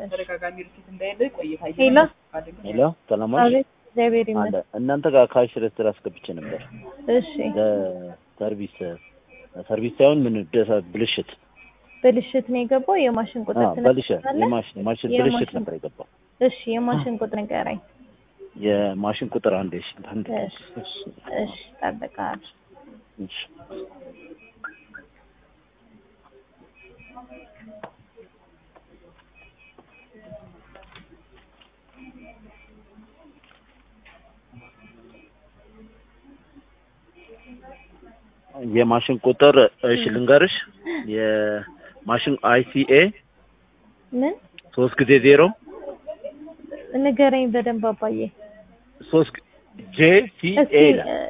ሄሎ ሄሎ ሰላማሽ አቤት እግዚአብሔር አለ ይመስገን እናንተ ጋር ካሽ ሬጅስተር አስገብቼ ነበር እሺ ሰርቪስ ሳይሆን ምን ብልሽት ነው የገባው የማሽን ቁጥር የማሽን ብልሽት ነበር የገባው እሺ የማሽን ቁጥር ንገረኝ የማሽን ቁጥር አንዴ እሺ ጠብቃለሁ እሺ የማሽን ቁጥር እሺ ልንገርሽ የማሽን አይሲኤ ምን 3 ጊዜ 0 ንገረኝ በደንብ አባዬ 3 ጄሲኤ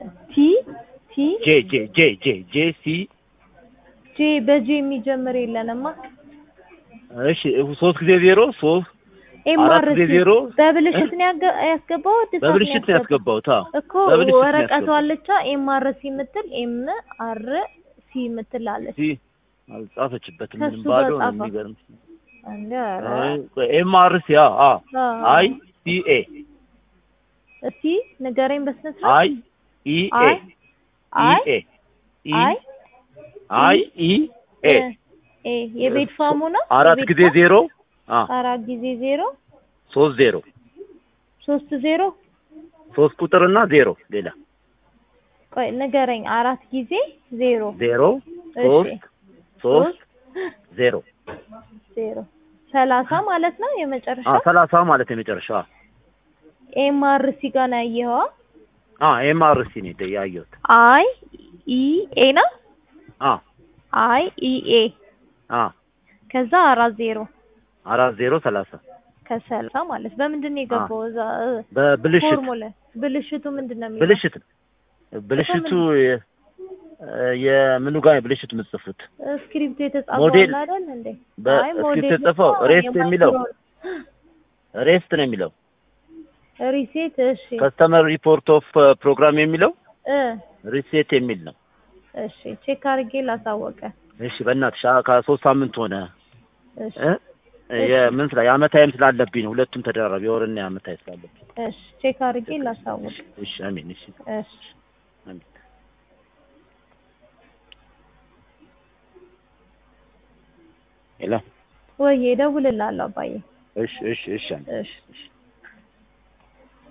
ጄ በጄ የሚጀምር የለንማ እሺ 3 ጊዜ 0 3 4 ጊዜ 0 በብልሽት ነው ያስገባው በብልሽት ነው ያስገባው እኮ ወረቀቱ አለቻ ኤምአርሲ ምትል ኤምአርሲ ምትል አለች አልጻፈችበትም ምንም ባዶ ነው የሚገርም ኤምአርሲ አይ ሲኤ እስቲ ንገረኝ በስነ ስርዓት አይ ኢኤ አይ ኢኤ የቤት ፋሙ ነው 4 ጊዜ 0 4 ጊዜ 0 3 0 3 ቁጥርና 0 ሌላ ቆይ ንገረኝ 4 ጊዜ 0 3 0 30 ማለት ነው የመጨረሻ 30 ማለት የመጨረሻ ኤምአርሲ ጋር ነው ያየኸው ኤምአርሲ ነው ያየሁት አይ ኢኤ ነው አይ ኢኤ ከዛ 40 30 ከ30 ማለት በምንድን ነው የገባው እዛ በብልሽት ፎርሙላ ብልሽቱ ምንድነው የሚለው ብልሽቱ የምኑ ጋር ብልሽቱ ምጽፉት ስክሪፕት የተጻፈው አይደል እንዴ አይ ሞዴል የተጻፈው ሬስት የሚለው ሬስት ነው የሚለው ሪሴት እሺ ከስተመር ሪፖርት ኦፍ ፕሮግራም የሚለው ሪሴት የሚል ነው እሺ ቼክ አድርጌ ላሳወቀ እሺ በእናትሽ ከ3 ሳምንት ሆነ እሺ የምን ስለ ያመታይም ስላለብኝ ነው ሁለቱም ተደራራቢ ወርና ያመታይ ስላለብኝ እሺ ቼክ አድርጌ ላሳወቀ እሺ አሜን እሺ አሜን ሄሎ ወይ ደውልልሃለሁ አባዬ እሺ